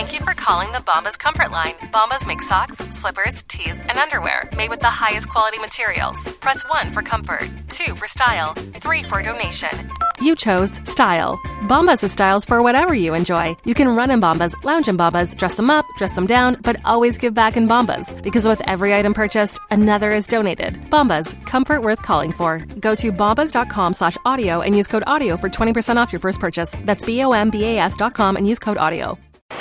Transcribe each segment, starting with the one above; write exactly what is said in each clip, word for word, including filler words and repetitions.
Thank you for calling the Bombas Comfort Line. Bombas make socks, slippers, tees, and underwear made with the highest quality materials. Press one for comfort, two for style, three for donation. You chose style. Bombas has styles for whatever you enjoy. You can run in Bombas, lounge in Bombas, dress them up, dress them down, but always give back in Bombas. Because with every item purchased, another is donated. Bombas, comfort worth calling for. Go to bombas.com slash audio and use code audio for twenty percent off your first purchase. That's B-O-M-B-A-S dot com and use code audio.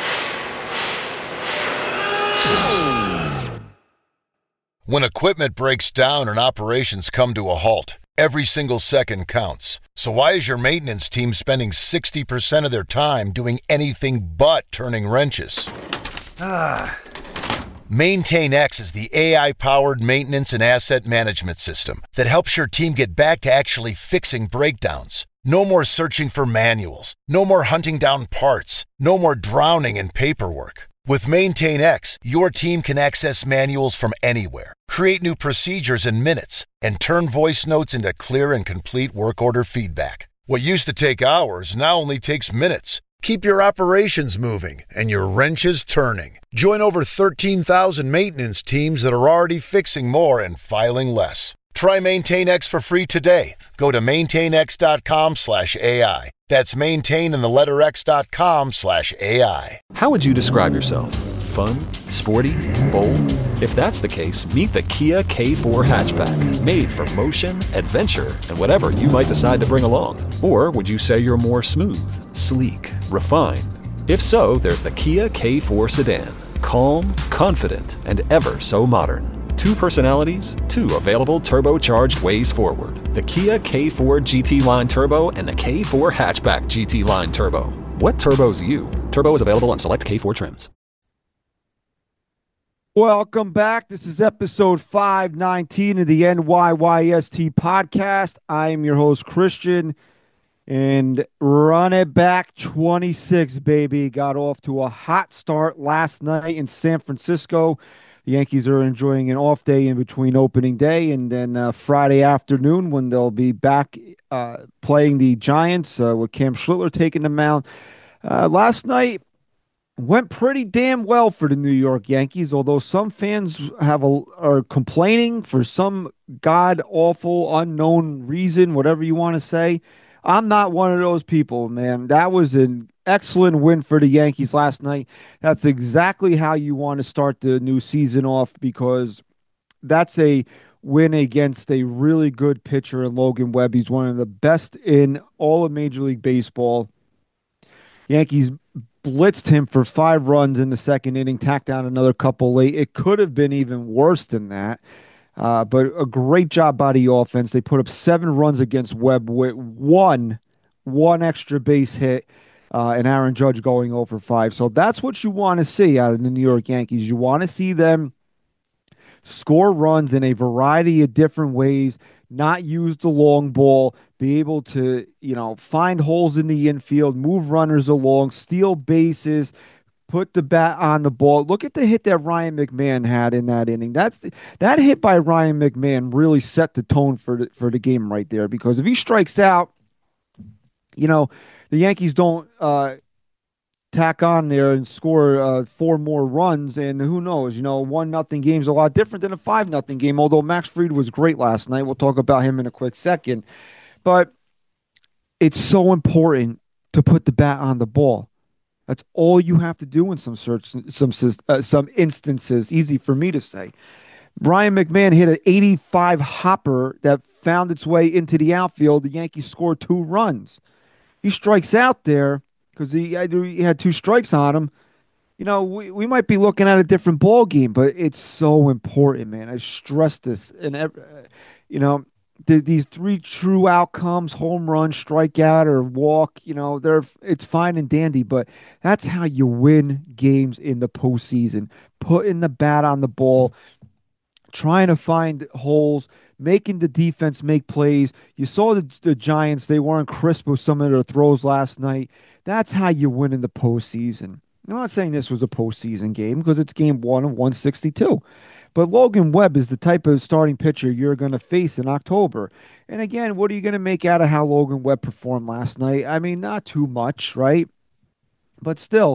When equipment breaks down and operations come to a halt, every single second counts. So why is your maintenance team spending sixty percent of their time doing anything but turning wrenches? Ah. MaintainX is the A I-powered maintenance and asset management system that helps your team get back to actually fixing breakdowns. No more searching for manuals. No more hunting down parts. No more drowning in paperwork. With MaintainX, your team can access manuals from anywhere, create new procedures in minutes, and turn voice notes into clear and complete work order feedback. What used to take hours now only takes minutes. Keep your operations moving and your wrenches turning. Join over thirteen thousand maintenance teams that are already fixing more and filing less. Try MaintainX for free today. Go to maintainx.com slash AI. That's maintain in the letter x.com slash AI. How would you describe yourself? Fun? Sporty? Bold? If that's the case, meet the Kia K four hatchback. Made for motion, adventure, and whatever you might decide to bring along. Or would you say you're more smooth, sleek, refined? If so, there's the Kia K four sedan. Calm, confident, and ever so modern. Two personalities, two available turbocharged ways forward. The Kia K four G T Line Turbo and the K four Hatchback G T Line Turbo. What turbo's you? Turbo is available on select K four trims. Welcome back. This is episode five nineteen of the N Y Y S T podcast. I am your host, Christian, and run it back twenty-six, baby. Got off to a hot start last night in San Francisco. The Yankees are enjoying an off day in between opening day and then uh, Friday afternoon when they'll be back uh, playing the Giants uh, with Cam Schlittler taking the mound. Uh, last night went pretty damn well for the New York Yankees, although some fans have a, are complaining for some god-awful, unknown reason, whatever you want to say. I'm not one of those people, man. That was an excellent win for the Yankees last night. That's exactly how you want to start the new season off, because that's a win against a really good pitcher in Logan Webb. He's one of the best in all of Major League Baseball. Yankees blitzed him for five runs in the second inning, tacked down another couple late. It could have been even worse than that. Uh, but a great job by the offense. They put up seven runs against Webb with one, one extra base hit, uh, and Aaron Judge going oh for five. So that's what you want to see out of the New York Yankees. You want to see them score runs in a variety of different ways, not use the long ball, be able to, you know, find holes in the infield, move runners along, steal bases, put the bat on the ball. Look at the hit that Ryan McMahon had in that inning. That's that hit by Ryan McMahon really set the tone for the, for the game right there, because if he strikes out, you know, the Yankees don't uh, tack on there and score uh, four more runs, and who knows, you know, one nothing game's a lot different than a five nothing game, although Max Fried was great last night. We'll talk about him in a quick second. But it's so important to put the bat on the ball. That's all you have to do in some search, some uh, some instances. Easy for me to say. Ryan McMahon hit an eighty-five hopper that found its way into the outfield. The Yankees scored two runs. He strikes out there because he, he had two strikes on him. You know, we, we might be looking at a different ball game, but it's so important, man. I stress this, and every, you know. The, these three true outcomes, home run, strikeout, or walk, you know, they're it's fine and dandy, but that's how you win games in the postseason. Putting the bat on the ball, trying to find holes, making the defense make plays. You saw the, the Giants, they weren't crisp with some of their throws last night. That's how you win in the postseason. I'm not saying this was a postseason game because it's game one of one sixty-two. But Logan Webb is the type of starting pitcher you're going to face in October. And again, what are you going to make out of how Logan Webb performed last night? I mean, not too much, right? But still,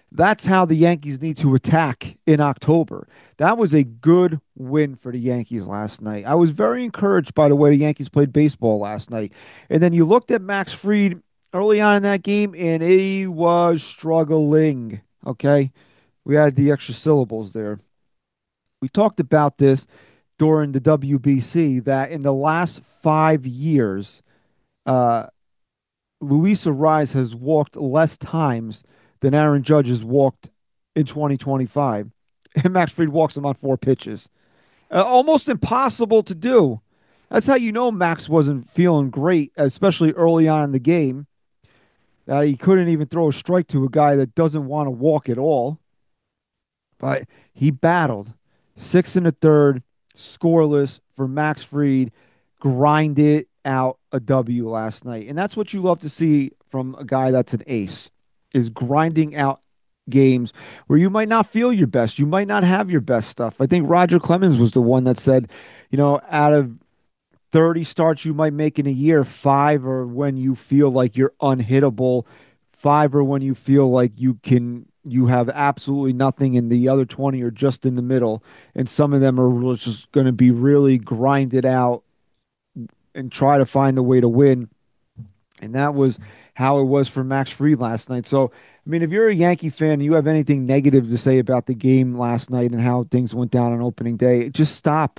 That's how the Yankees need to attack in October. That was a good win for the Yankees last night. I was very encouraged by the way the Yankees played baseball last night. And then you looked at Max Fried early on in that game, and he was struggling. Okay. We had the extra syllables there. We talked about this during the W B C that in the last five years, uh, Luis Ariz has walked less times than Aaron Judge has walked in twenty twenty-five. And Max Fried walks him on four pitches. Uh, almost impossible to do. That's how you know Max wasn't feeling great, especially early on in the game. That he couldn't even throw a strike to a guy that doesn't want to walk at all. But he battled. Six and a third, scoreless for Max Fried, grinded out a W last night. And that's what you love to see from a guy that's an ace, is grinding out games where you might not feel your best. You might not have your best stuff. I think Roger Clemens was the one that said, you know, out of thirty starts you might make in a year, five are when you feel like you're unhittable, five are when you feel like you can you have absolutely nothing, and the other twenty are just in the middle, and some of them are just going to be really grinded out and try to find a way to win. And that was how it was for Max Fried last night. So, I mean, if you're a Yankee fan and you have anything negative to say about the game last night and how things went down on opening day, just stop.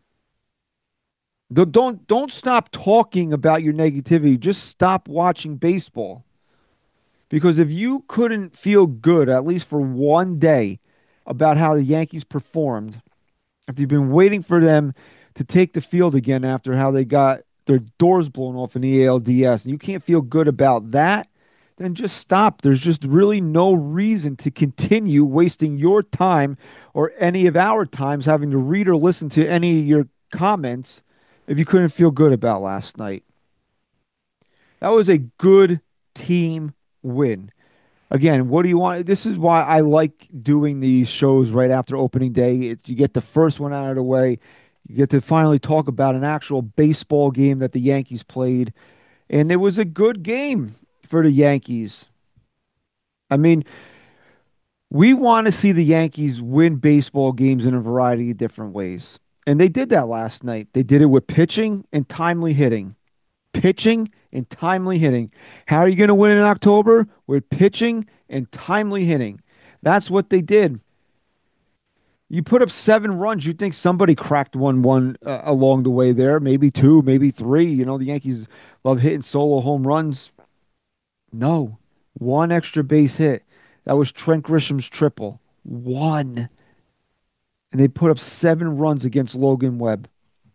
Don't don't stop talking about your negativity. Just stop watching baseball. Because if you couldn't feel good, at least for one day, about how the Yankees performed, if you've been waiting for them to take the field again after how they got their doors blown off in the A L D S, and you can't feel good about that, then just stop. There's just really no reason to continue wasting your time or any of our times having to read or listen to any of your comments if you couldn't feel good about last night. That was a good team win. Again, what do you want? This is why I like doing these shows right after opening day. It, you get the first one out of the way. You get to finally talk about an actual baseball game that the Yankees played. And it was a good game for the Yankees. I mean, we want to see the Yankees win baseball games in a variety of different ways. And they did that last night. They did it with pitching and timely hitting. Pitching and timely hitting. How are you going to win in October? With pitching and timely hitting. That's what they did. You put up seven runs. You think somebody cracked one one uh, along the way there. Maybe two, maybe three. You know, the Yankees love hitting solo home runs. No. One extra base hit. That was Trent Grisham's triple. One. And they put up seven runs against Logan Webb.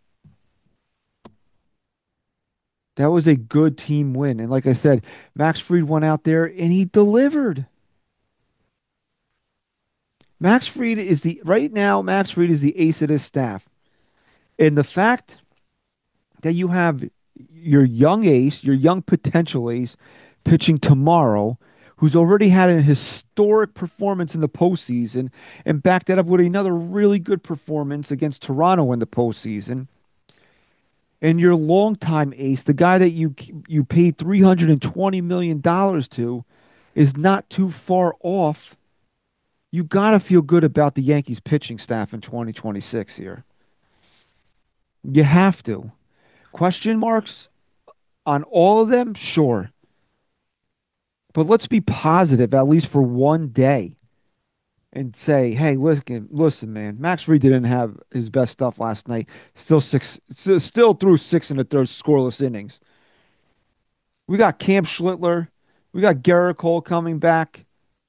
That was a good team win. And like I said, Max Fried went out there and he delivered. Max Fried is the, right now, Max Fried is the ace of this staff. And the fact that you have your young ace, your young potential ace, pitching tomorrow, who's already had a historic performance in the postseason and backed that up with another really good performance against Toronto in the postseason. And your longtime ace, the guy that you you paid three hundred twenty million dollars to, is not too far off. You got to feel good about the Yankees pitching staff in twenty twenty-six here. You have to. Question marks on all of them? Sure. But let's be positive, at least for one day, and say, hey, listen, listen, man, Max Fried didn't have his best stuff last night. Still six, still threw six and a third scoreless innings. We got Cam Schlittler. We got Garrett Cole coming back.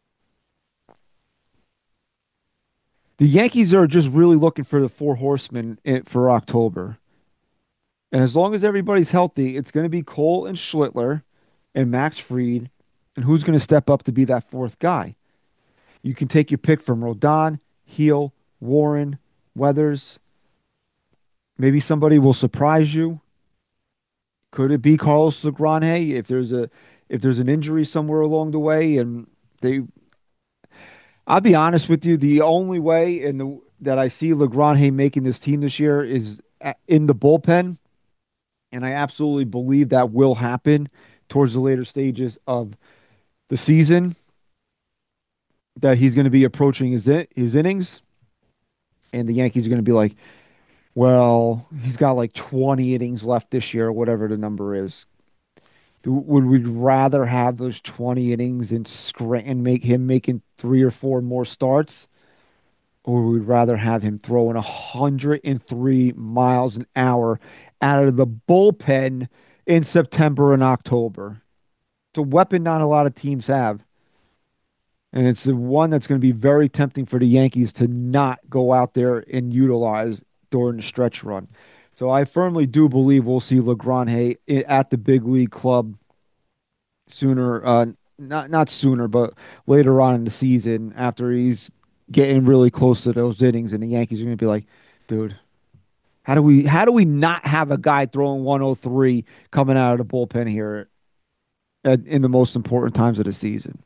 The Yankees are just really looking for the four horsemen for October. And as long as everybody's healthy, it's going to be Cole and Schlittler and Max Fried. And who's going to step up to be that fourth guy? You can take your pick from Rodon, Heel, Warren, Weathers. Maybe somebody will surprise you. Could it be Carlos Legrange if there's a if there's an injury somewhere along the way? And they, I'll be honest with you, the only way in the that I see Legrange making this team this year is in the bullpen, and I absolutely believe that will happen towards the later stages of the season. that he's going to be approaching his in- his innings, and the Yankees are going to be like, well, he's got like twenty innings left this year, or whatever the number is. Do- Would we rather have those twenty innings and scra- and make him making three or four more starts, or would we rather have him throwing one hundred three miles an hour out of the bullpen in September and October? It's a weapon not a lot of teams have. And it's the one that's going to be very tempting for the Yankees to not go out there and utilize during the stretch run. So I firmly do believe we'll see LeGrand at the big league club sooner, uh, not not sooner, but later on in the season after he's getting really close to those innings, and the Yankees are going to be like, dude, how do we how do we not have a guy throwing one oh three coming out of the bullpen here at, in the most important times of the season?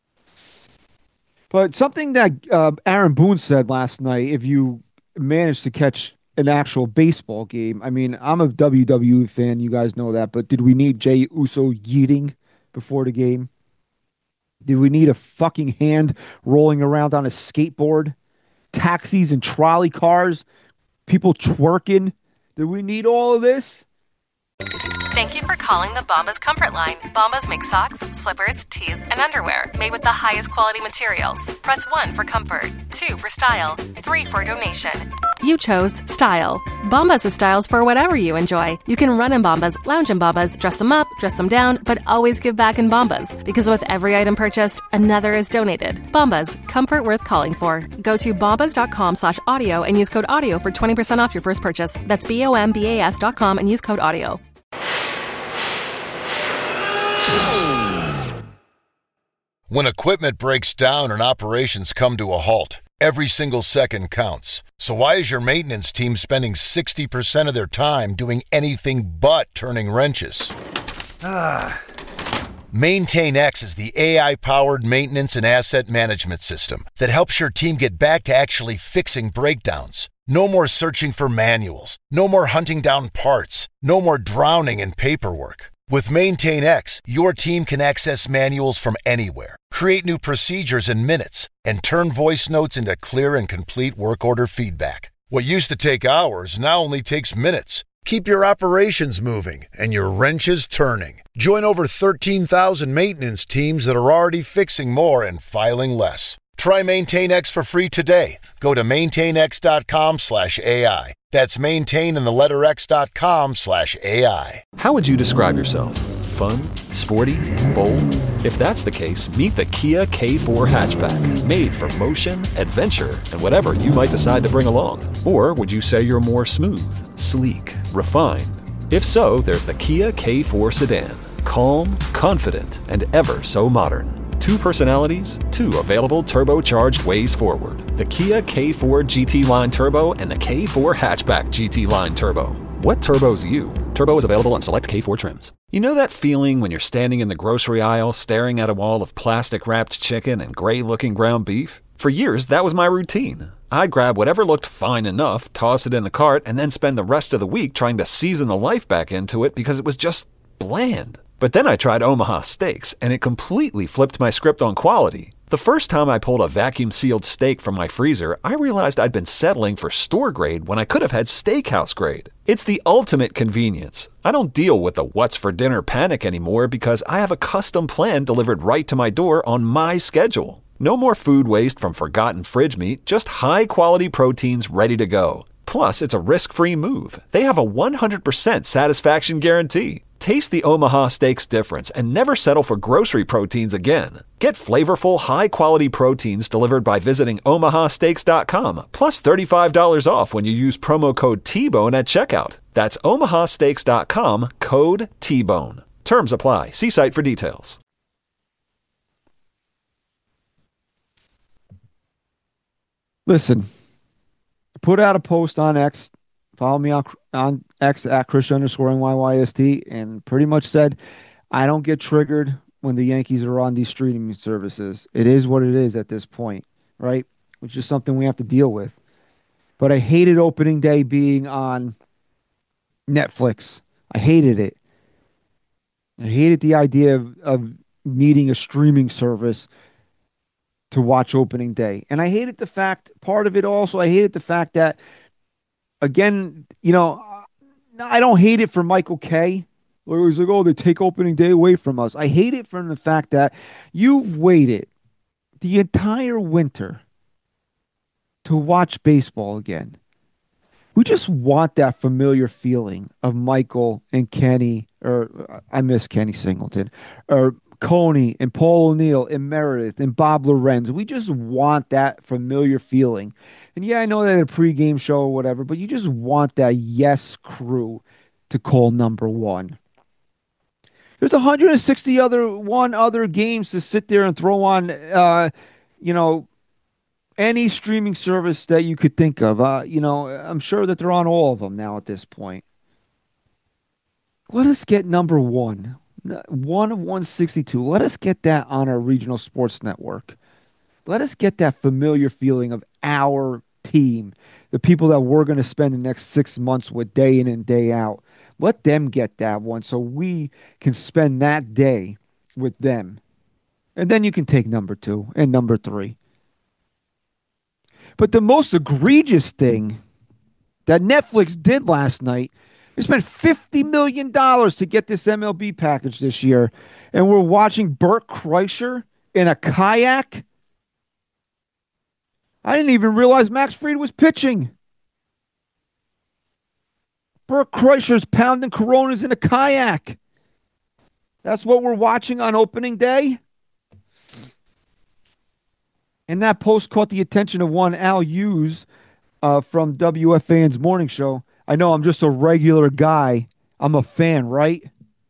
But something that uh, Aaron Boone said last night, if you managed to catch an actual baseball game, I mean, I'm a W W E fan, you guys know that, but did we need Jey Uso yeeting before the game? Did we need a fucking hand rolling around on a skateboard? Taxis and trolley cars? People twerking? Did we need all of this? Thank you for calling the Bombas Comfort Line. Bombas make socks, slippers, tees, and underwear made with the highest quality materials. Press one for comfort, two for style, three for donation. You chose style. Bombas is styles for whatever you enjoy. You can run in Bombas, lounge in Bombas, dress them up, dress them down, but always give back in Bombas. Because with every item purchased, another is donated. Bombas, comfort worth calling for. Go to bombas.com slash audio and use code audio for twenty percent off your first purchase. That's B-O-M-B-A-S dot com and use code audio. When equipment breaks down and operations come to a halt, every single second counts. So why is your maintenance team spending sixty percent of their time doing anything but turning wrenches? Ah. MaintainX is the A I-powered maintenance and asset management system that helps your team get back to actually fixing breakdowns. No more searching for manuals. No more hunting down parts. No more drowning in paperwork. With MaintainX, your team can access manuals from anywhere, create new procedures in minutes, and turn voice notes into clear and complete work order feedback. What used to take hours now only takes minutes. Keep your operations moving and your wrenches turning. Join over thirteen thousand maintenance teams that are already fixing more and filing less. Try MaintainX for free today. Go to maintainx.com slash AI. That's maintain in the letter x.com slash AI. How would you describe yourself? Fun? Sporty? Bold? If that's the case, meet the Kia K four hatchback. Made for motion, adventure, and whatever you might decide to bring along. Or would you say you're more smooth, sleek, refined? If so, there's the Kia K four sedan. Calm, confident, and ever so modern. Two personalities, two available turbocharged ways forward. The Kia K four G T Line Turbo and the K four Hatchback G T Line Turbo. What turbo's you? Turbo is available on select K four trims. You know that feeling when you're standing in the grocery aisle staring at a wall of plastic-wrapped chicken and gray-looking ground beef? For years, that was my routine. I'd grab whatever looked fine enough, toss it in the cart, and then spend the rest of the week trying to season the life back into it because it was just bland. But then I tried Omaha Steaks, and it completely flipped my script on quality. The first time I pulled a vacuum-sealed steak from my freezer, I realized I'd been settling for store grade when I could have had steakhouse grade. It's the ultimate convenience. I don't deal with the what's for dinner panic anymore because I have a custom plan delivered right to my door on my schedule. No more food waste from forgotten fridge meat, just high-quality proteins ready to go. Plus, it's a risk-free move. They have a one hundred percent satisfaction guarantee. Taste the Omaha Steaks difference and never settle for grocery proteins again. Get flavorful, high-quality proteins delivered by visiting omaha steaks dot com, plus thirty-five dollars off when you use promo code T bone at checkout. That's omaha steaks dot com, code T bone. Terms apply. See site for details. Listen, put out a post on X. Follow me on, on X at Christian underscore N Y Y S T, and pretty much said, I don't get triggered when the Yankees are on these streaming services. It is what it is at this point, right? Which is something we have to deal with. But I hated opening day being on Netflix. I hated it. I hated the idea of, of needing a streaming service to watch opening day. And I hated the fact, part of it also, I hated the fact that, again, you know, I don't hate it for Michael Kay. Where it was like, oh, they take opening day away from us. I hate it from the fact that you've waited the entire winter to watch baseball again. We just want that familiar feeling of Michael and Kenny, or I miss Kenny Singleton, or Coney and Paul O'Neill and Meredith and Bob Lorenz. We just want that familiar feeling. And yeah, I know they had a pregame show or whatever, but you just want that yes crew to call number one. There's one hundred sixty other one other games to sit there and throw on, uh, you know, any streaming service that you could think of. Uh, you know, I'm sure that they're on all of them now at this point. Let us get number one, one of one sixty-two. Let us get that on our regional sports network. Let us get that familiar feeling of our team, the people that we're going to spend the next six months with day in and day out. Let them get that one so we can spend that day with them. And then you can take number two and number three. But the most egregious thing that Netflix did last night is spent fifty million dollars to get this M L B package this year. And we're watching Bert Kreischer in a kayak. I didn't even realize Max Fried was pitching. Bert Kreischer's pounding Coronas in a kayak. That's what we're watching on opening day. And that post caught the attention of one Al Hughes uh, from W F A N's morning show. I know I'm just a regular guy. I'm a fan, right?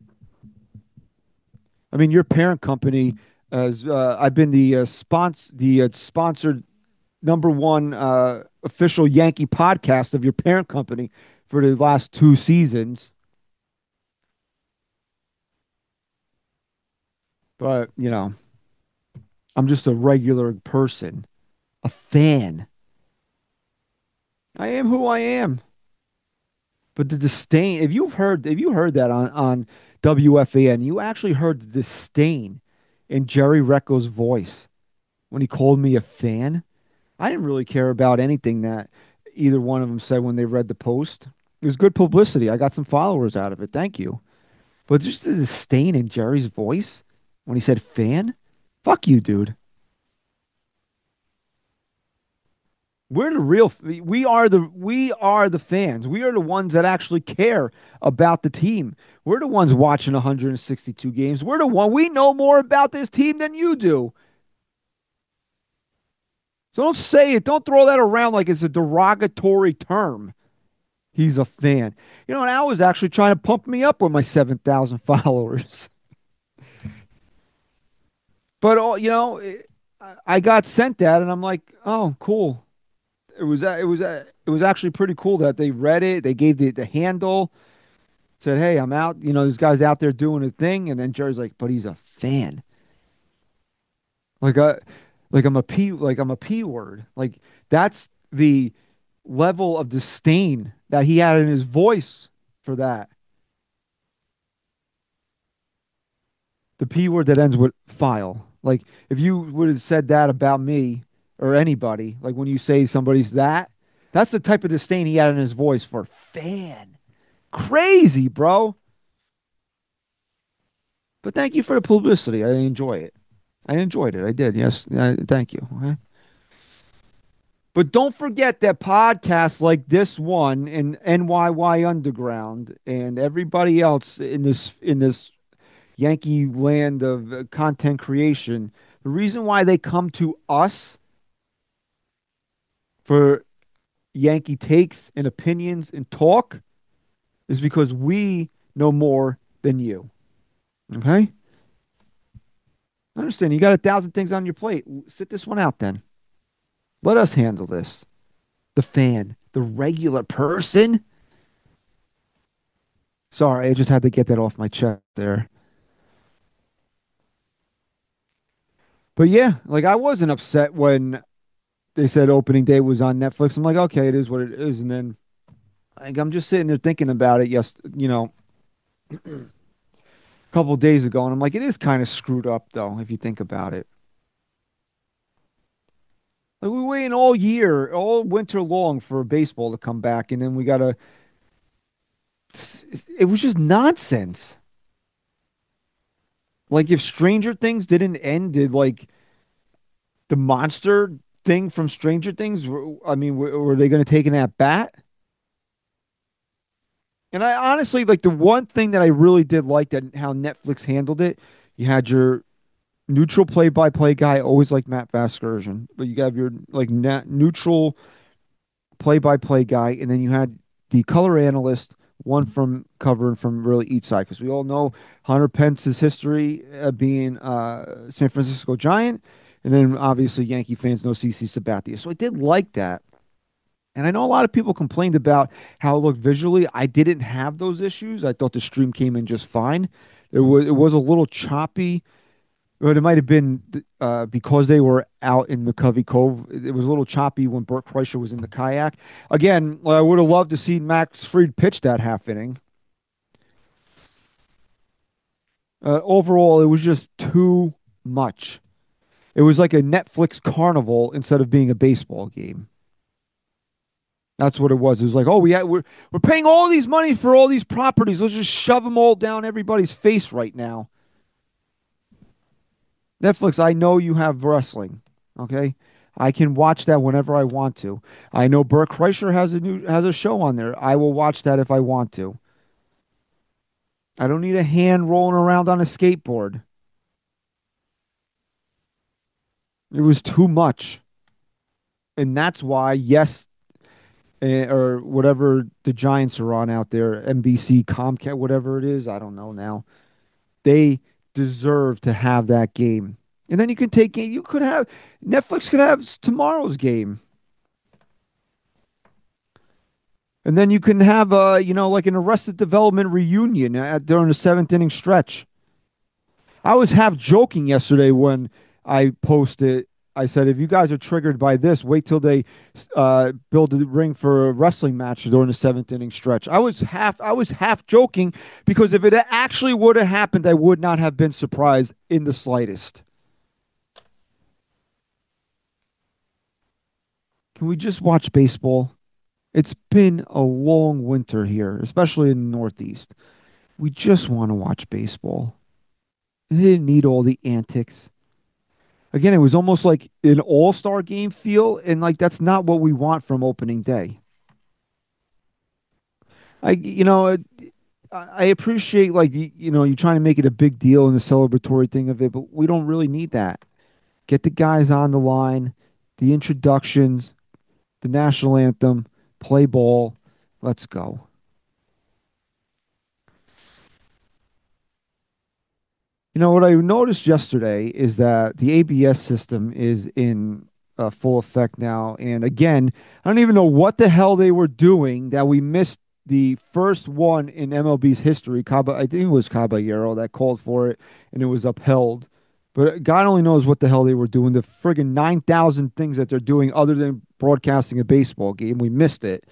I mean, your parent company, as uh, I've been the uh, spons- the uh, sponsored number one uh, official Yankee podcast of your parent company for the last two seasons. But, you know, I'm just a regular person, a fan. I am who I am. But the disdain, if you've heard, if you heard that on, on W F A N, you actually heard the disdain in Jerry Recco's voice when he called me a fan. I didn't really care about anything that either one of them said when they read the post. It was good publicity. I got some followers out of it. Thank you. But just the disdain in Jerry's voice when he said fan, fuck you, dude. We're the real, we are the, we are the fans. We are the ones that actually care about the team. We're the ones watching one hundred sixty-two games. We're the one, we know more about this team than you do. So don't say it. Don't throw that around like it's a derogatory term. He's a fan. You know, and Al was actually trying to pump me up with my seven thousand followers. But, oh, you know, I got sent that, and I'm like, oh, cool. It was it was it was actually pretty cool that they read it. They gave the, the handle, said, hey, I'm out. You know, this guy's out there doing a thing. And then Jerry's like, but he's a fan. Like, a, like I'm a P, like I'm a P word. Like, that's the level of disdain that he had in his voice for that. The P word that ends with file. Like, if you would have said that about me or anybody, like when you say somebody's that, that's the type of disdain he had in his voice for fan. Crazy, bro. But thank you for the publicity. I enjoy it. I enjoyed it. I did. Yes. Uh, thank you. Okay. But don't forget that podcasts like this one and N Y Y Underground and everybody else in this in this Yankee land of uh, content creation, the reason why they come to us for Yankee takes and opinions and talk is because we know more than you. Okay? I understand. You got a thousand things on your plate. Sit this one out then. Let us handle this. The fan, the regular person. Sorry, I just had to get that off my chest there. But yeah, like I wasn't upset when they said opening day was on Netflix. I'm like, okay, it is what it is. And then like, I'm just sitting there thinking about it, yes, you know, a couple of days ago. And I'm like, it is kind of screwed up, though, if you think about it. Like we waiting all year, all winter long for baseball to come back, and then we gotta. It was just nonsense. Like if Stranger Things didn't end, did like the monster thing from Stranger Things? I mean, were, were they going to take an at bat? And I honestly like the one thing that I really did like that how Netflix handled it. You had your neutral play-by-play guy, always like Matt Vasgersian, but you have your like nat- neutral play-by-play guy, and then you had the color analyst, one from covering from really each side, because we all know Hunter Pence's history uh, being uh, San Francisco Giant, and then obviously Yankee fans know CeCe Sabathia. So I did like that. And I know a lot of people complained about how it looked visually. I didn't have those issues. I thought the stream came in just fine. It was it was a little choppy, but it might have been uh, because they were out in McCovey Cove. It was a little choppy when Burt Kreischer was in the kayak. Again, I would have loved to see Max Fried pitch that half inning. Uh, overall, it was just too much. It was like a Netflix carnival instead of being a baseball game. That's what it was. It was like, oh, we had, we're we're paying all these money for all these properties. Let's just shove them all down everybody's face right now. Netflix, I know you have wrestling, okay? I can watch that whenever I want to. I know Burt Kreischer has a new has a show on there. I will watch that if I want to. I don't need a hand rolling around on a skateboard. It was too much. And that's why, yes, eh, or whatever the Giants are on out there, N B C, Comcast, whatever it is, I don't know now. They deserve to have that game. And then you can take game. You could have Netflix could have tomorrow's game. And then you can have uh, you know, like an Arrested Development reunion at, during the seventh inning stretch. I was half joking yesterday when I posted. I said, if you guys are triggered by this, wait till they uh, build a ring for a wrestling match during the seventh inning stretch. I was half, I was half joking because if it actually would have happened, I would not have been surprised in the slightest. Can we just watch baseball? It's been a long winter here, especially in the Northeast. We just want to watch baseball. It didn't need all the antics. Again, it was almost like an all-star game feel, and like that's not what we want from opening day. I, you know, I I appreciate like you, you know, you're trying to make it a big deal and the celebratory thing of it, but we don't really need that. Get the guys on the line, the introductions, the national anthem, play ball. Let's go. You know, what I noticed yesterday is that the A B S system is in uh, full effect now. And again, I don't even know what the hell they were doing that we missed the first one in M L B's history. Caba, I think it was Caballero that called for it, and it was upheld. But God only knows what the hell they were doing. The friggin' nine thousand things that they're doing other than broadcasting a baseball game. We missed it.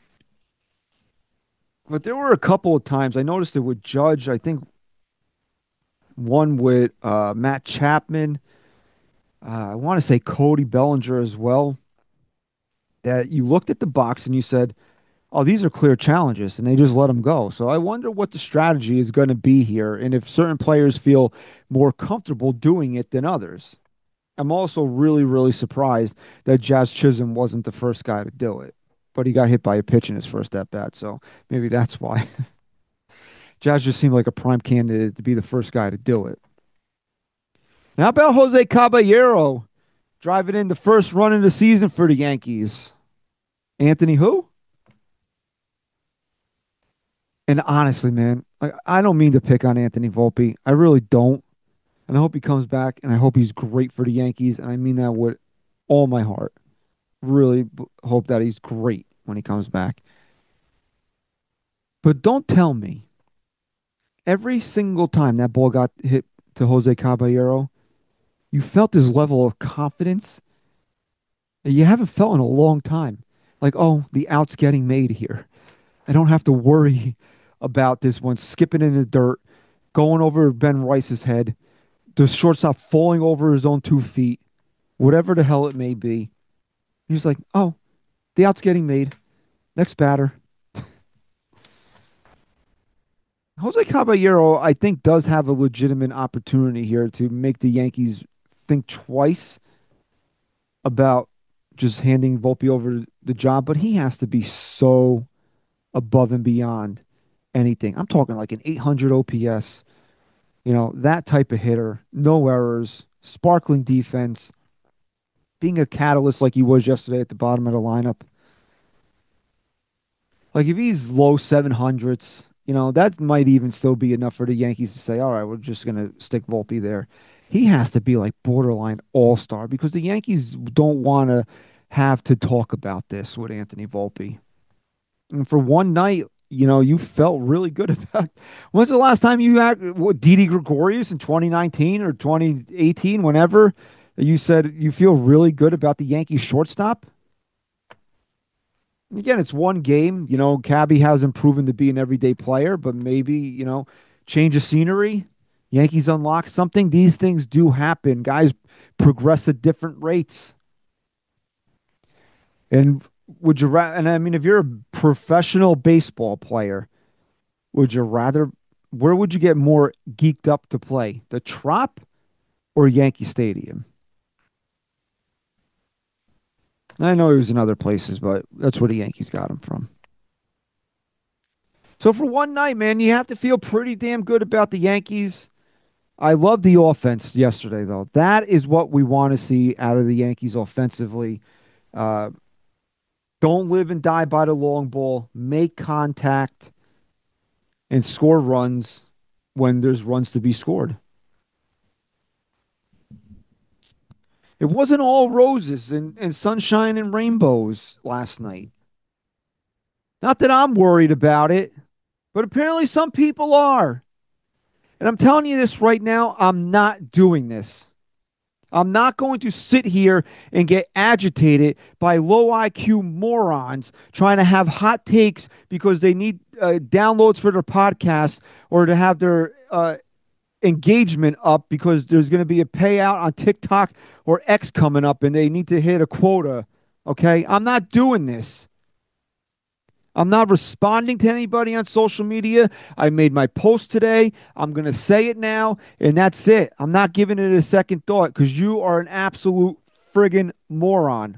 But there were a couple of times I noticed it with Judge. I think one with uh, Matt Chapman. Uh, I want to say Cody Bellinger as well. That you looked at the box and you said, oh, these are clear challenges, and they just let them go. So I wonder what the strategy is going to be here, and if certain players feel more comfortable doing it than others. I'm also really, really surprised that Jazz Chisholm wasn't the first guy to do it, but he got hit by a pitch in his first at bat, so maybe that's why. Jazz just seemed like a prime candidate to be the first guy to do it. Now, how about Jose Caballero driving in the first run of the season for the Yankees? Anthony who? And honestly, man, I, I don't mean to pick on Anthony Volpe. I really don't. And I hope he comes back, and I hope he's great for the Yankees. And I mean that with all my heart. Really b- hope that he's great when he comes back. But don't tell me every single time that ball got hit to Jose Caballero, you felt this level of confidence that you haven't felt in a long time. Like, oh, the out's getting made here. I don't have to worry about this one skipping in the dirt, going over Ben Rice's head, the shortstop falling over his own two feet, whatever the hell it may be. He's like, oh, the out's getting made. Next batter. Jose Caballero, I think, does have a legitimate opportunity here to make the Yankees think twice about just handing Volpe over the job, but he has to be so above and beyond anything. I'm talking like an eight hundred O P S, you know, that type of hitter, no errors, sparkling defense, being a catalyst like he was yesterday at the bottom of the lineup. Like if he's low seven hundreds, you know, that might even still be enough for the Yankees to say, all right, we're just going to stick Volpe there. He has to be like borderline all-star because the Yankees don't want to have to talk about this with Anthony Volpe. And for one night, you know, you felt really good about. When's the last time you had what, Didi Gregorius in twenty nineteen or twenty eighteen, whenever you said you feel really good about the Yankees shortstop? Again, it's one game. You know, Cabby hasn't proven to be an everyday player, but maybe, you know, change of scenery. Yankees unlock something. These things do happen. Guys progress at different rates. And would you rather, and I mean, if you're a professional baseball player, would you rather, where would you get more geeked up to play? The Trop or Yankee Stadium? I know he was in other places, but that's where the Yankees got him from. So for one night, man, you have to feel pretty damn good about the Yankees. I love the offense yesterday, though. That is what we want to see out of the Yankees offensively. Uh, don't live and die by the long ball. Make contact and score runs when there's runs to be scored. It wasn't all roses and, and sunshine and rainbows last night. Not that I'm worried about it, but apparently some people are. And I'm telling you this right now, I'm not doing this. I'm not going to sit here and get agitated by low I Q morons trying to have hot takes because they need uh, downloads for their podcast or to have their uh, engagement up because there's going to be a payout on TikTok or X coming up and they need to hit a quota. Okay? I'm not doing this. I'm not responding to anybody on social media. I made my post today. I'm going to say it now, and that's it. I'm not giving it a second thought because you are an absolute friggin' moron.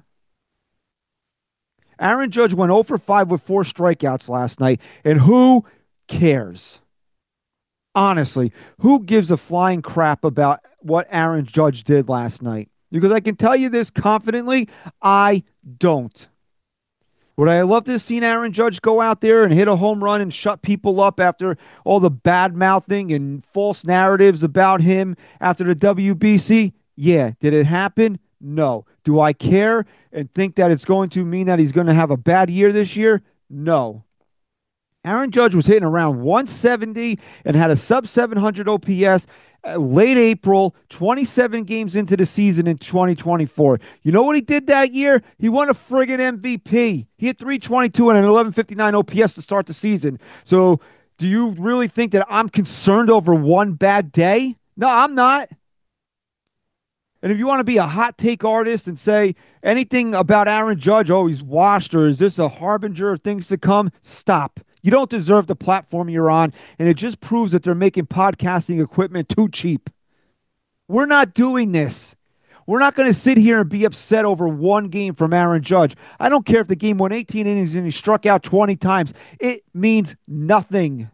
Aaron Judge went oh for five with four strikeouts last night, and who cares? Honestly, who gives a flying crap about what Aaron Judge did last night? Because I can tell you this confidently, I don't. Would I love to have seen Aaron Judge go out there and hit a home run and shut people up after all the bad mouthing and false narratives about him after the W B C? Yeah. Did it happen? No. Do I care and think that it's going to mean that he's going to have a bad year this year? No. Aaron Judge was hitting around one seventy and had a sub seven hundred O P S uh, late April, twenty-seven games into the season in twenty twenty-four. You know what he did that year? He won a friggin' M V P. He hit three twenty-two and an eleven fifty-nine O P S to start the season. So do you really think that I'm concerned over one bad day? No, I'm not. And if you want to be a hot take artist and say anything about Aaron Judge, oh, he's washed, or is this a harbinger of things to come? Stop. You don't deserve the platform you're on, and it just proves that they're making podcasting equipment too cheap. We're not doing this. We're not going to sit here and be upset over one game from Aaron Judge. I don't care if the game went eighteen innings and he struck out twenty times. It means nothing.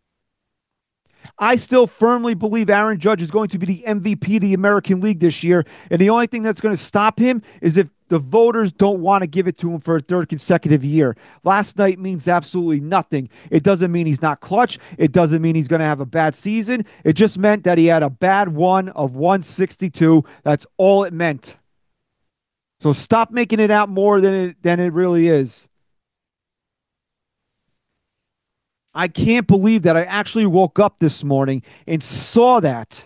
I still firmly believe Aaron Judge is going to be the M V P of the American League this year, and the only thing that's going to stop him is if the voters don't want to give it to him for a third consecutive year. Last night means absolutely nothing. It doesn't mean he's not clutch. It doesn't mean he's going to have a bad season. It just meant that he had a bad one of one sixty-two. That's all it meant. So stop making it out more than it, than it really is. I can't believe that I actually woke up this morning and saw that.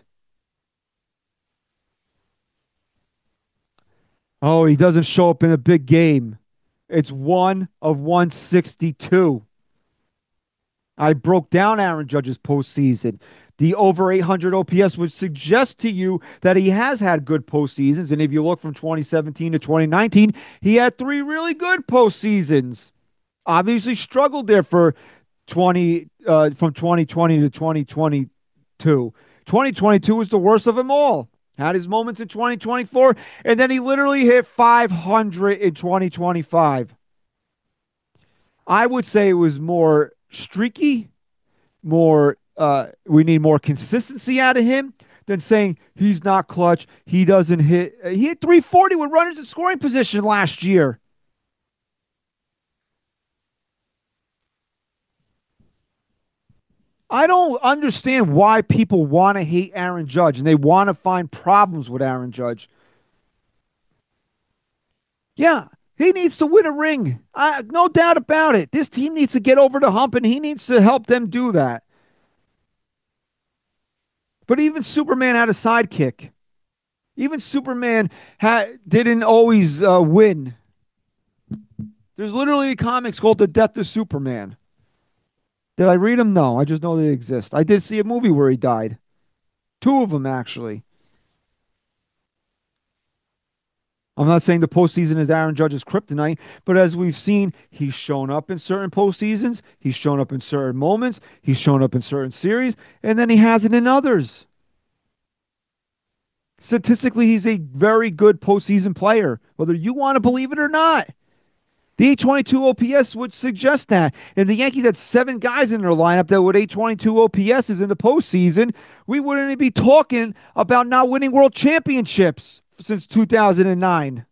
Oh, he doesn't show up in a big game. It's one of one sixty-two. I broke down Aaron Judge's postseason. The over eight hundred O P S would suggest to you that he has had good postseasons. And if you look from twenty seventeen to twenty nineteen, he had three really good postseasons. Obviously struggled there for twenty uh, from twenty twenty to twenty twenty-two. twenty twenty-two was the worst of them all. Had his moments in twenty twenty-four, and then he literally hit five hundred in twenty twenty-five. I would say it was more streaky, more uh, we need more consistency out of him than saying he's not clutch. He doesn't hit. He hit three forty with runners in scoring position last year. I don't understand why people want to hate Aaron Judge and they want to find problems with Aaron Judge. Yeah, he needs to win a ring. Uh, no doubt about it. This team needs to get over the hump, and he needs to help them do that. But even Superman had a sidekick. Even Superman ha- didn't always uh, win. There's literally a comics called The Death of Superman. Did I read them? No, I just know they exist. I did see a movie where he died. Two of them, actually. I'm not saying the postseason is Aaron Judge's kryptonite, but as we've seen, he's shown up in certain postseasons. He's shown up in certain moments. He's shown up in certain series, and then he hasn't in others. Statistically, he's a very good postseason player, whether you want to believe it or not. The eight twenty-two O P S would suggest that. And the Yankees had seven guys in their lineup that with eight twenty-two O P Ss in the postseason, we wouldn't be talking about not winning world championships since two thousand nine.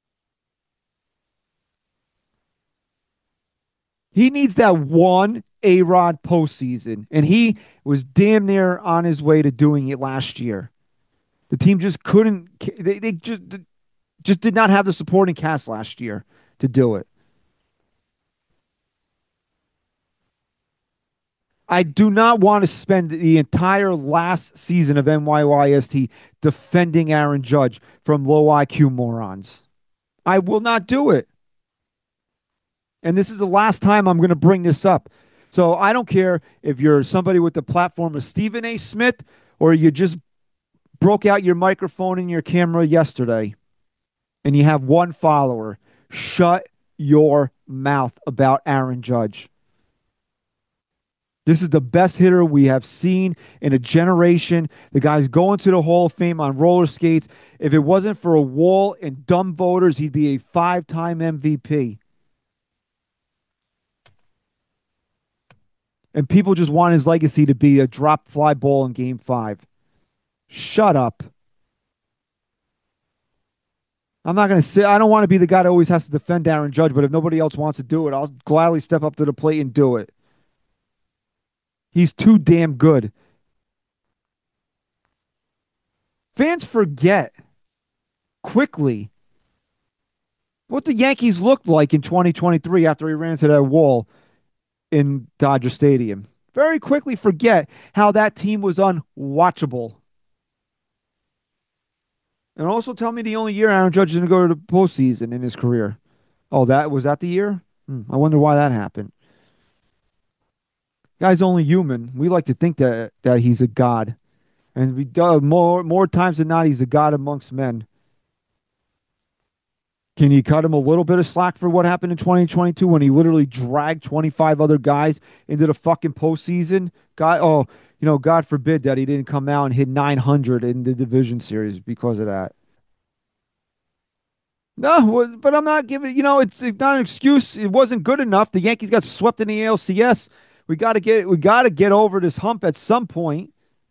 He needs that one A-Rod postseason, and he was damn near on his way to doing it last year. The team just couldn't, they, they just, just did not have the supporting cast last year to do it. I do not want to spend the entire last season of N Y Y S T defending Aaron Judge from low I Q morons. I will not do it. And this is the last time I'm going to bring this up. So I don't care if you're somebody with the platform of Stephen A. Smith or you just broke out your microphone and your camera yesterday and you have one follower. Shut your mouth about Aaron Judge. This is the best hitter we have seen in a generation. The guy's going to the Hall of Fame on roller skates. If it wasn't for a wall and dumb voters, he'd be a five-time M V P. And people just want his legacy to be a drop fly ball in game five. Shut up. I'm not going to say, I don't want to be the guy that always has to defend Aaron Judge, but if nobody else wants to do it, I'll gladly step up to the plate and do it. He's too damn good. Fans forget quickly what the Yankees looked like in twenty twenty-three after he ran into that wall in Dodger Stadium. Very quickly forget how that team was unwatchable. And also tell me the only year Aaron Judge didn't go to the postseason in his career. Oh, that was that the year? Hmm, I wonder why that happened. Guy's only human. We like to think that that he's a god. And we do, more more times than not, he's a god amongst men. Can you cut him a little bit of slack for what happened in twenty twenty-two when he literally dragged twenty-five other guys into the fucking postseason? God, oh, you know, God forbid that he didn't come out and hit nine hundred in the division series because of that. No, but I'm not giving, you know, it's, it's not an excuse. It wasn't good enough. The Yankees got swept in the A L C S. We got to get we got to get over this hump at some point.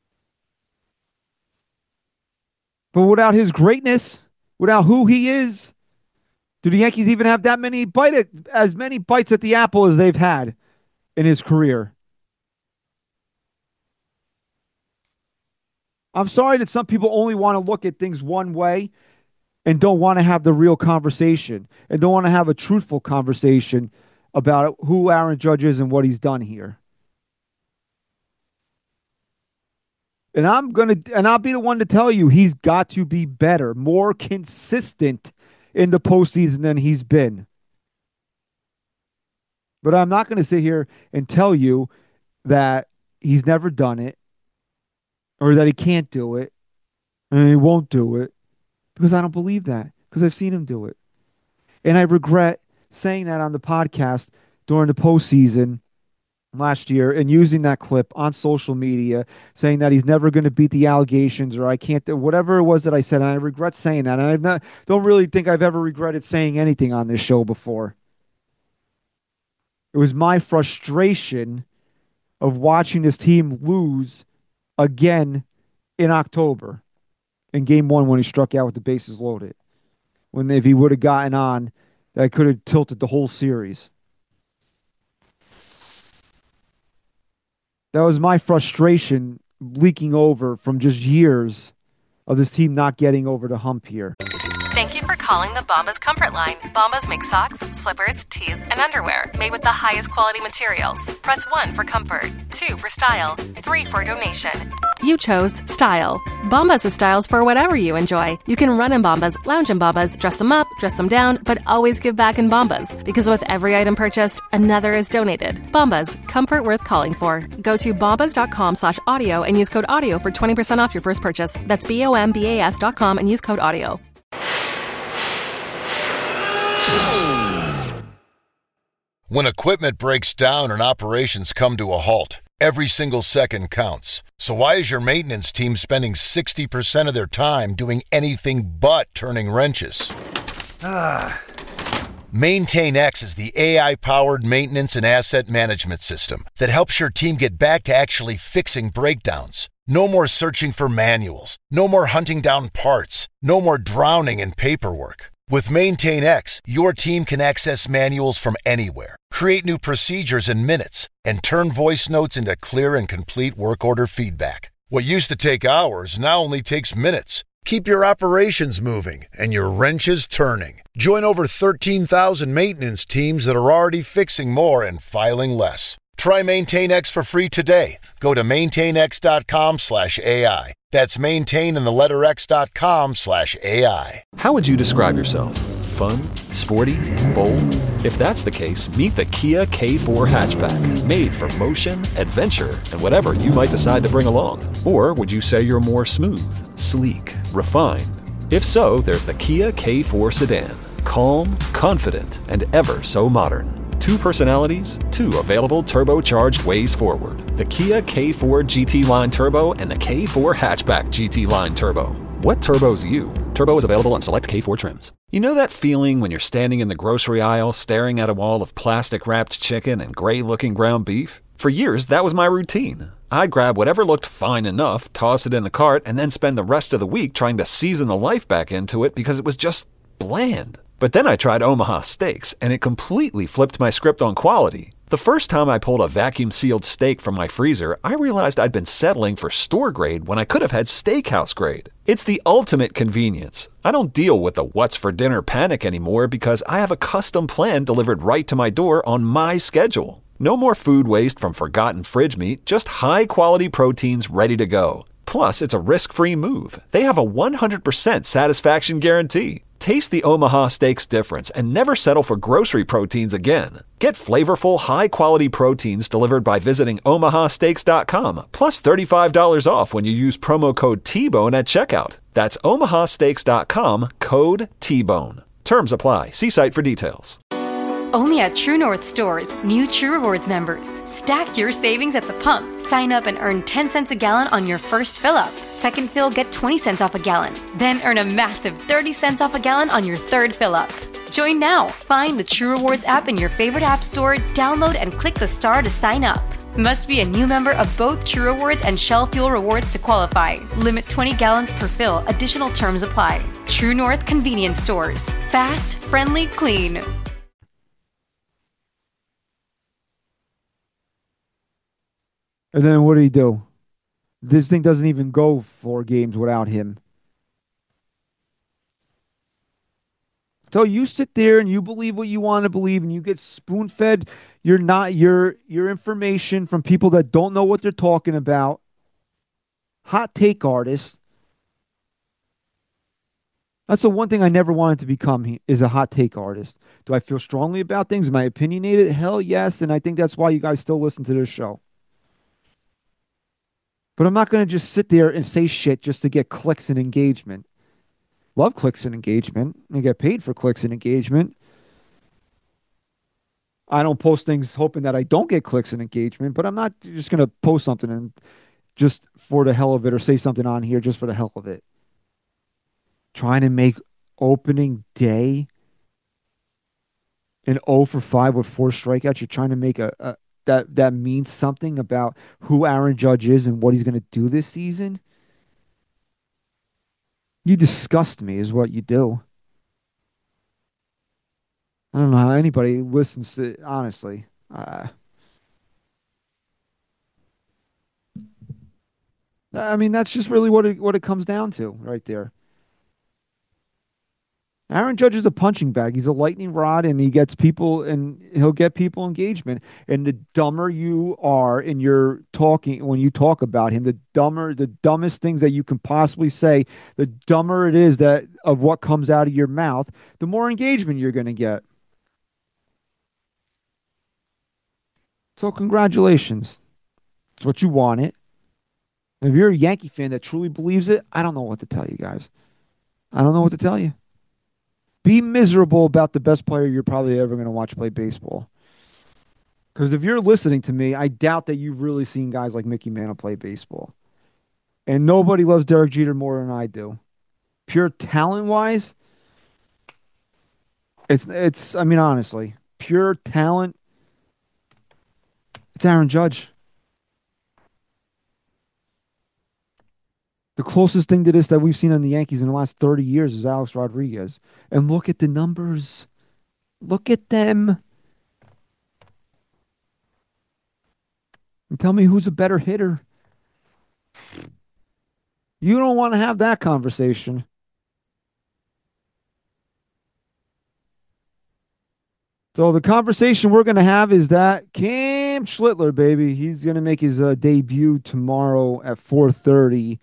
But without his greatness, without who he is, do the Yankees even have that many bite at, as many bites at the apple as they've had in his career? I'm sorry that some people only want to look at things one way and don't want to have the real conversation and don't want to have a truthful conversation about who Aaron Judge is and what he's done here. And I'm gonna and I'll be the one to tell you he's got to be better, more consistent in the postseason than he's been. But I'm not going to sit here and tell you that he's never done it or that he can't do it and he won't do it, because I don't believe that, because I've seen him do it. And I regret saying that on the podcast during the postseason last year and using that clip on social media, saying that he's never going to beat the allegations, or I can't do whatever it was that I said. And I regret saying that. And I not don't really think I've ever regretted saying anything on this show before. It was my frustration of watching this team lose again in October in game one when he struck out with the bases loaded. When if he would have gotten on, that could have tilted the whole series. That was my frustration leaking over from just years of this team not getting over the hump here. Thank you for calling the Bombas Comfort Line. Bombas make socks, slippers, tees, and underwear made with the highest quality materials. Press one for comfort, two for style, three for donation. You chose style. Bombas has styles for whatever you enjoy. You can run in Bombas, lounge in Bombas, dress them up, dress them down, but always give back in Bombas. Because with every item purchased, another is donated. Bombas, comfort worth calling for. Go to bombas.com slash audio and use code audio for twenty percent off your first purchase. That's B-O-M-B-A-S dot com and use code audio. When equipment breaks down and operations come to a halt, every single second counts. So why is your maintenance team spending sixty percent of their time doing anything but turning wrenches? Ah. MaintainX is the A I-powered maintenance and asset management system that helps your team get back to actually fixing breakdowns. No more searching for manuals. No more hunting down parts. No more drowning in paperwork. With MaintainX, your team can access manuals from anywhere, create new procedures in minutes, and turn voice notes into clear and complete work order feedback. What used to take hours now only takes minutes. Keep your operations moving and your wrenches turning. Join over thirteen thousand maintenance teams that are already fixing more and filing less. Try MaintainX for free today. Go to maintainx.com slash AI. That's maintain in the letter x.com slash AI. How would you describe yourself? Fun? Sporty? Bold? If that's the case, meet the Kia K four hatchback. Made for motion, adventure, and whatever you might decide to bring along. Or would you say you're more smooth, sleek, refined? If so, there's the Kia K four sedan. Calm, confident, and ever so modern. Two personalities, two available turbocharged ways forward. The Kia K four G T Line Turbo and the K four Hatchback G T Line Turbo. What turbo's you? Turbo is available on select K four trims. You know that feeling when you're standing in the grocery aisle staring at a wall of plastic-wrapped chicken and gray-looking ground beef? For years, that was my routine. I'd grab whatever looked fine enough, toss it in the cart, and then spend the rest of the week trying to season the life back into it because it was just bland. But then I tried Omaha Steaks, and it completely flipped my script on quality. The first time I pulled a vacuum-sealed steak from my freezer, I realized I'd been settling for store grade when I could have had steakhouse grade. It's the ultimate convenience. I don't deal with the what's for dinner panic anymore because I have a custom plan delivered right to my door on my schedule. No more food waste from forgotten fridge meat, just high-quality proteins ready to go. Plus, it's a risk-free move. They have a one hundred percent satisfaction guarantee. Taste the Omaha Steaks difference and never settle for grocery proteins again. Get flavorful, high-quality proteins delivered by visiting omaha steaks dot com, plus thirty-five dollars off when you use promo code T bone at checkout. That's omaha steaks dot com, code T bone. Terms apply. See site for details. Only at True North stores, new True Rewards members. Stack your savings at the pump. Sign up and earn ten cents a gallon on your first fill-up. Second fill, get twenty cents off a gallon. Then earn a massive thirty cents off a gallon on your third fill-up. Join now. Find the True Rewards app in your favorite app store, download and click the star to sign up. Must be a new member of both True Rewards and Shell Fuel Rewards to qualify. Limit twenty gallons per fill. Additional terms apply. True North Convenience Stores. Fast, friendly, clean. And then what did he do? This thing doesn't even go four games without him. So you sit there and you believe what you want to believe, and you get spoon-fed your not your your information from people that don't know what they're talking about. Hot take artists. That's the one thing I never wanted to become, is a hot take artist. Do I feel strongly about things? Am I opinionated? Hell yes, and I think that's why you guys still listen to this show. But I'm not going to just sit there and say shit just to get clicks and engagement. Love clicks and engagement. I get paid for clicks and engagement. I don't post things hoping that I don't get clicks and engagement, but I'm not just going to post something and just for the hell of it or say something on here just for the hell of it. Trying to make opening day an oh for five with four strikeouts. You're trying to make a, a that that means something about who Aaron Judge is and what he's going to do this season. You disgust me is what you do. I don't know how anybody listens to it, honestly. Uh, I mean, that's just really what it, what it comes down to right there. Aaron Judge is a punching bag. He's a lightning rod, and he gets people, and he'll get people engagement. And the dumber you are in your talking, when you talk about him, the dumber, the dumbest things that you can possibly say, the dumber it is that of what comes out of your mouth, the more engagement you're going to get. So congratulations. It's what you wanted. If you're a Yankee fan that truly believes it, I don't know what to tell you guys. I don't know what to tell you. Be miserable about the best player you're probably ever going to watch play baseball. Because if you're listening to me, I doubt that you've really seen guys like Mickey Mantle play baseball. And nobody loves Derek Jeter more than I do. Pure talent-wise, it's, it's, I mean, honestly, pure talent, it's Aaron Judge. The closest thing to this that we've seen on the Yankees in the last thirty years is Alex Rodriguez. And look at the numbers. Look at them. And tell me who's a better hitter. You don't want to have that conversation. So the conversation we're going to have is that Cam Schlittler, baby, he's going to make his uh, debut tomorrow at four thirty.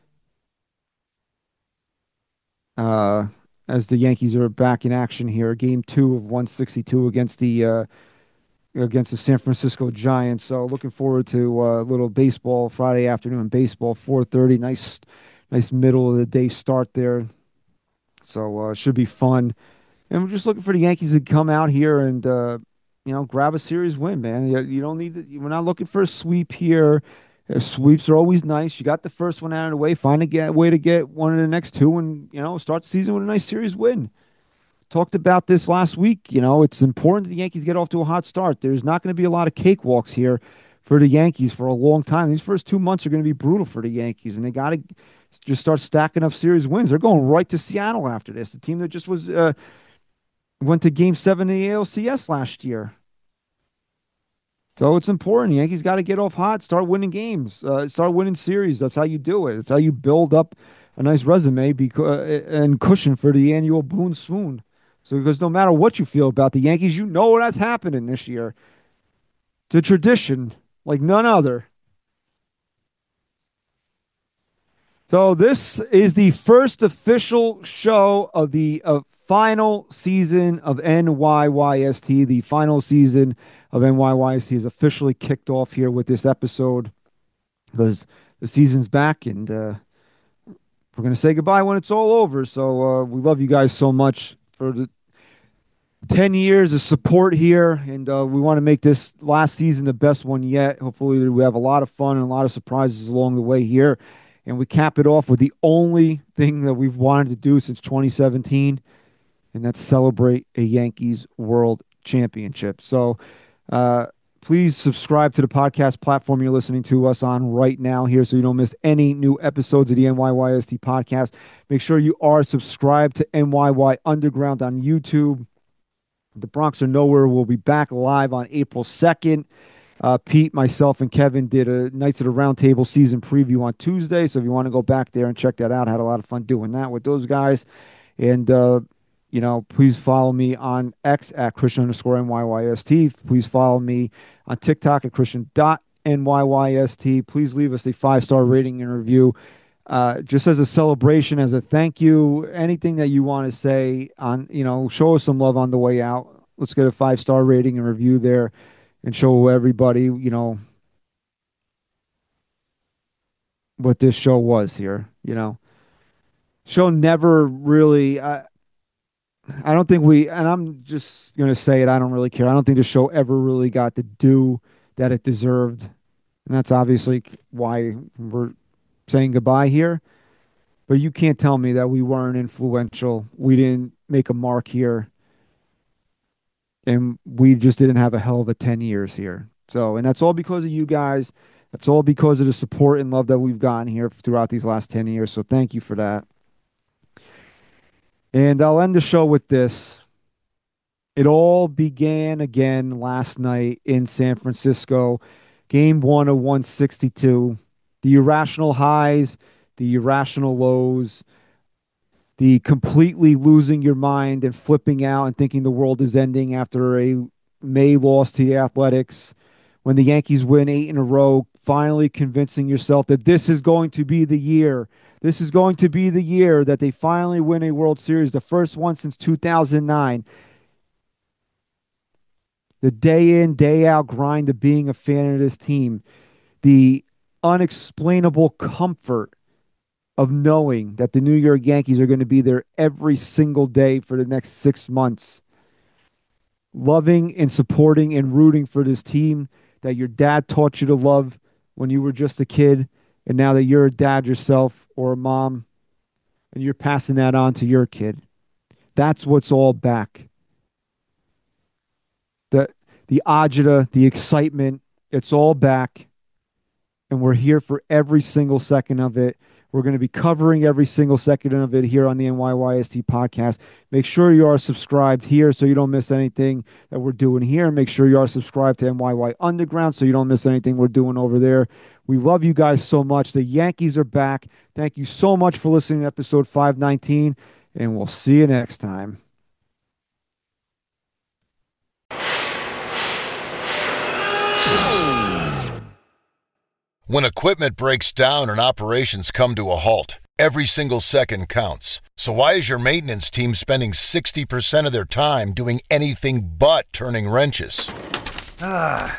Uh, as the Yankees are back in action here, game two of one sixty-two against the uh, against the San Francisco Giants. So looking forward to a uh, little baseball Friday afternoon baseball, four thirty. Nice, nice middle of the day start there. So uh, should be fun. And we're just looking for the Yankees to come out here and uh, you know grab a series win, man. You, you don't need to, we're not looking for a sweep here. Uh, sweeps are always nice. You got the first one out of the way. Find a get, way to get one of the next two and, you know, start the season with a nice series win. Talked about this last week. You know, it's important that the Yankees get off to a hot start. There's not going to be a lot of cakewalks here for the Yankees for a long time. These first two months are going to be brutal for the Yankees, and they got to just start stacking up series wins. They're going right to Seattle after this, the team that just was uh, went to Game seven of the A L C S last year. So it's important. The Yankees got to get off hot, start winning games, uh, start winning series. That's how you do it. It's how you build up a nice resume because, and cushion for the annual Boone Swoon. So because no matter what you feel about the Yankees, you know that's happening this year. It's a tradition like none other. So this is the first official show of the uh, final season of N Y Y S T. The final season of N Y Y S T is officially kicked off here with this episode because the season's back and uh, we're going to say goodbye when it's all over. So uh, we love you guys so much for the ten years of support here, and uh, we want to make this last season the best one yet. Hopefully we have a lot of fun and a lot of surprises along the way here, and we cap it off with the only thing that we've wanted to do since twenty seventeen, and that's celebrate a Yankees World Championship. So uh, please subscribe to the podcast platform you're listening to us on right now here so you don't miss any new episodes of the N Y Y S T podcast. Make sure you are subscribed to N Y Y Underground on YouTube. The Bronx Are Nowhere will be back live on April second. Uh, Pete, myself, and Kevin did a Knights of the Round Table season preview on Tuesday. So if you want to go back there and check that out, I had a lot of fun doing that with those guys. And, uh, you know, please follow me on X at Christian underscore N Y Y S T. Please follow me on TikTok at Christian dot N Y Y S T. Please leave us a five-star rating and review. Uh, just as a celebration, as a thank you, anything that you want to say on, you know, show us some love on the way out. Let's get a five-star rating and review there and show everybody, you know, what this show was here. You know, show never really. I, I don't think we, and I'm just gonna say it. I don't really care. I don't think the show ever really got the due that it deserved, and that's obviously why we're saying goodbye here. But you can't tell me that we weren't influential. We didn't make a mark here, and we just didn't have a hell of a ten years here. So, and that's all because of you guys. That's all because of the support and love that we've gotten here throughout these last ten years. So thank you for that. And I'll end the show with this. It all began again last night in San Francisco. Game one of one sixty-two. The irrational highs, the irrational lows, the completely losing your mind and flipping out and thinking the world is ending after a May loss to the Athletics. When the Yankees win eight in a row, finally convincing yourself that this is going to be the year. This is going to be the year that they finally win a World Series, the first one since two thousand nine. The day in, day out grind of being a fan of this team. The unexplainable comfort of knowing that the New York Yankees are going to be there every single day for the next six months. Loving and supporting and rooting for this team that your dad taught you to love when you were just a kid, and now that you're a dad yourself or a mom, and you're passing that on to your kid. That's what's all back. The, the agita, the excitement, it's all back, and we're here for every single second of it. We're going to be covering every single second of it here on the N Y Y S T podcast. Make sure you are subscribed here so you don't miss anything that we're doing here. Make sure you are subscribed to N Y Y Underground so you don't miss anything we're doing over there. We love you guys so much. The Yankees are back. Thank you so much for listening to episode five nineteen, and we'll see you next time. When equipment breaks down and operations come to a halt, every single second counts. So why is your maintenance team spending sixty percent of their time doing anything but turning wrenches? Ah.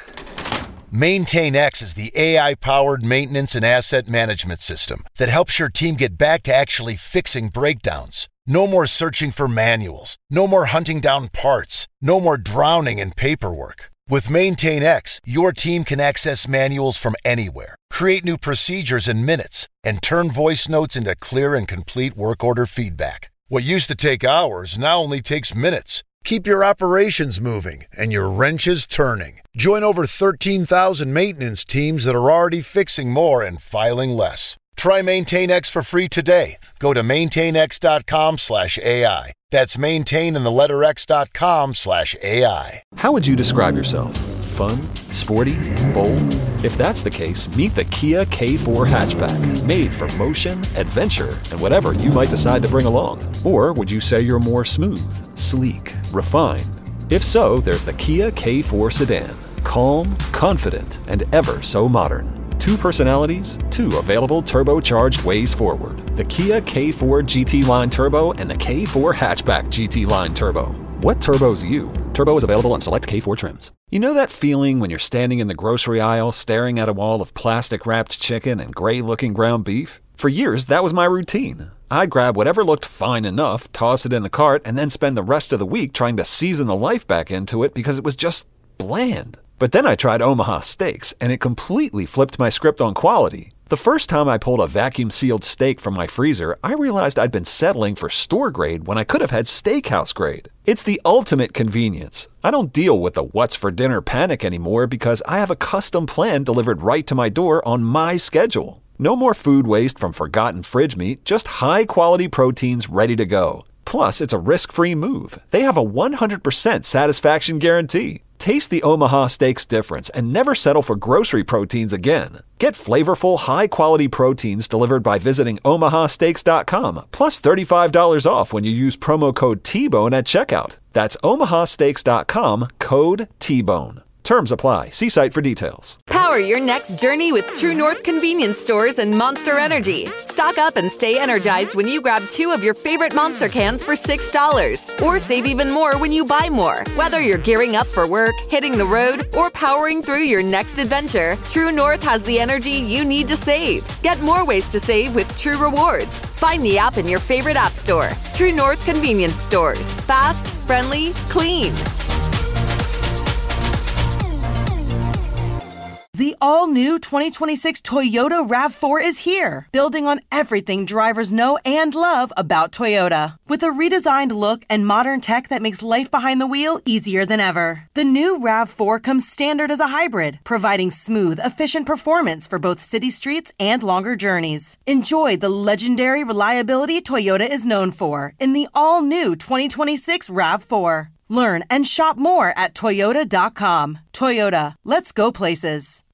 MaintainX is the A I-powered maintenance and asset management system that helps your team get back to actually fixing breakdowns. No more searching for manuals. No more hunting down parts. No more drowning in paperwork. With MaintainX, your team can access manuals from anywhere, create new procedures in minutes, and turn voice notes into clear and complete work order feedback. What used to take hours now only takes minutes. Keep your operations moving and your wrenches turning. Join over thirteen thousand maintenance teams that are already fixing more and filing less. Try MaintainX for free today. Go to maintainx.com slash AI. That's maintain in the letter x.com slash AI. How would you describe yourself? Fun? Sporty? Bold? If that's the case, meet the Kia K four hatchback. Made for motion, adventure, and whatever you might decide to bring along. Or would you say you're more smooth, sleek, refined? If so, there's the Kia K four sedan. Calm, confident, and ever so modern. Two personalities, two available turbocharged ways forward. The Kia K four G T Line Turbo and the K four Hatchback G T Line Turbo. What turbo's you? Turbo is available on select K four trims. You know that feeling when you're standing in the grocery aisle staring at a wall of plastic-wrapped chicken and gray-looking ground beef? For years, that was my routine. I'd grab whatever looked fine enough, toss it in the cart, and then spend the rest of the week trying to season the life back into it because it was just bland. But then I tried Omaha Steaks, and it completely flipped my script on quality. The first time I pulled a vacuum-sealed steak from my freezer, I realized I'd been settling for store grade when I could have had steakhouse grade. It's the ultimate convenience. I don't deal with the what's for dinner panic anymore because I have a custom plan delivered right to my door on my schedule. No more food waste from forgotten fridge meat, just high-quality proteins ready to go. Plus, it's a risk-free move. They have a one hundred percent satisfaction guarantee. Taste the Omaha Steaks difference and never settle for grocery proteins again. Get flavorful, high-quality proteins delivered by visiting omaha steaks dot com, plus thirty-five dollars off when you use promo code T bone at checkout. That's omaha steaks dot com, code T bone. Terms apply. See site for details. Power Power your next journey with True North convenience stores and Monster Energy. Stock up and stay energized when you grab two of your favorite Monster cans for six dollars. Or save even more when you buy more. Whether you're gearing up for work, hitting the road, or powering through your next adventure, True North has the energy you need to save. Get more ways to save with True Rewards. Find the app in your favorite app store. True North convenience stores. Fast, friendly, clean. The all-new twenty twenty-six Toyota RAV four is here, building on everything drivers know and love about Toyota. With a redesigned look and modern tech that makes life behind the wheel easier than ever. The new RAV four comes standard as a hybrid, providing smooth, efficient performance for both city streets and longer journeys. Enjoy the legendary reliability Toyota is known for in the all-new twenty twenty-six RAV four. Learn and shop more at Toyota dot com. Toyota, let's go places.